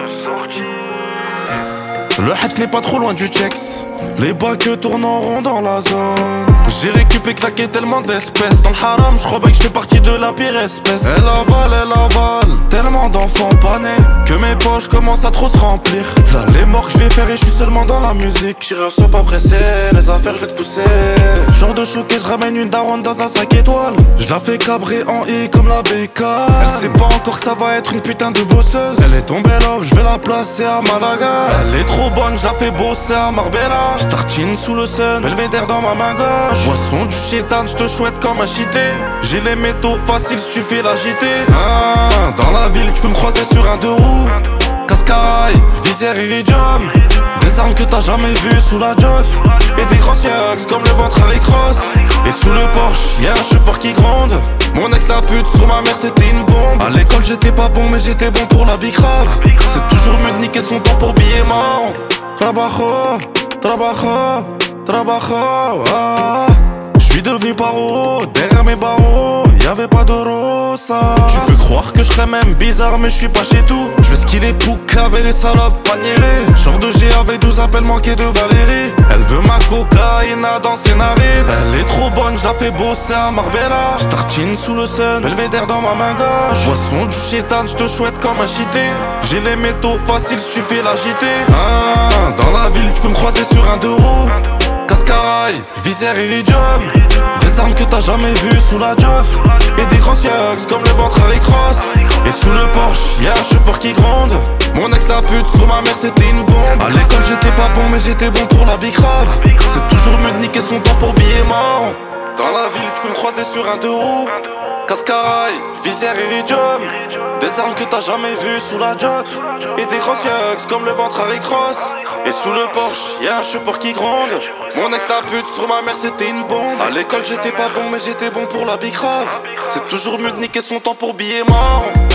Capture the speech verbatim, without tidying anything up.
Le Habs n'est pas trop loin du Chex. Les bacs tournent en rond dans la zone. J'ai récupéré claqué tellement d'espèces. Dans le haram, j'crois bien que j'fais partie de la pire espèce. Elle avale, elle avale, tellement d'enfants pas nés que mes poches commencent à trop se remplir. Là les morts que j'vais faire et j'suis seulement dans la musique. Tireur, sois pas pressé, les affaires j'vais te pousser. Genre de choqué, j'ramène une daronne dans un sac étoile. J'la fais cabrer en I comme la bécane. Elle sait pas encore que ça va être une putain de bosseuse. Elle est tombée là, j'vais la placer à Malaga. Elle est trop bonne, j'la fais bosser à Marbella. J'tartine sous le sun, belvédère dans ma main gauche. Boisson du chétan, j'te chouette comme un chité. J'ai les métaux faciles si tu fais l'agiter. Ah, dans la ville, tu peux me croiser sur un deux roues. Cascaille, visière iridium. Des armes que t'as jamais vues sous la jotte. Et des grosses yucks comme le ventre Harry Cross. Et sous le Porsche, y'a un chauffeur qui gronde. Mon ex la pute sur ma mère c'était une bombe. À l'école j'étais pas bon mais j'étais bon pour la bicrave. C'est toujours mieux de niquer son temps pour billets marrons. Trabajo, trabajo, trabajo, ah. J'suis devenu paro, derrière mes barreaux, y'avait pas de rosa. Tu peux croire que je serais même bizarre mais je suis pas chez tout. Je vais skiller poucave et les salopes panierées. Genre de G avec douze appels manqués de Valérie. Elle veut ma cocaïne dans ses narines. Elle est trop bonne, je la fais bosser à Marbella. J'tartine sous le sun, belvédère dans ma main gauche. Boisson du chétan, j'te chouette comme un chité. J'ai les métaux faciles si tu fais l'agiter. Ah, dans la ville tu peux me croiser sur un deux roues. Cascaille, visière iridium. Des armes que t'as jamais vues sous la jotte. Et des grosses yucks comme le ventre Harry Cross. Et sous le Porsche, y'a un chauffeur qui gronde. Mon ex la pute sur ma mère c'était une bombe. À l'école j'étais pas bon mais j'étais bon pour la bicrave. C'est toujours mieux de niquer son temps pour billets marrons. Dans la ville tu peux me croiser sur un deux roues. Cascaille, visière iridium. Des armes que t'as jamais vues sous la jotte. Et des grosses yucks comme le ventre Harry Cross. Et sous le Porsche, y'a un chauffeur qui gronde. Mon ex la pute sur ma mère c'était une bombe. À l'école j'étais pas bon mais j'étais bon pour la bicrave. C'est toujours mieux de niquer son temps pour billets marrons.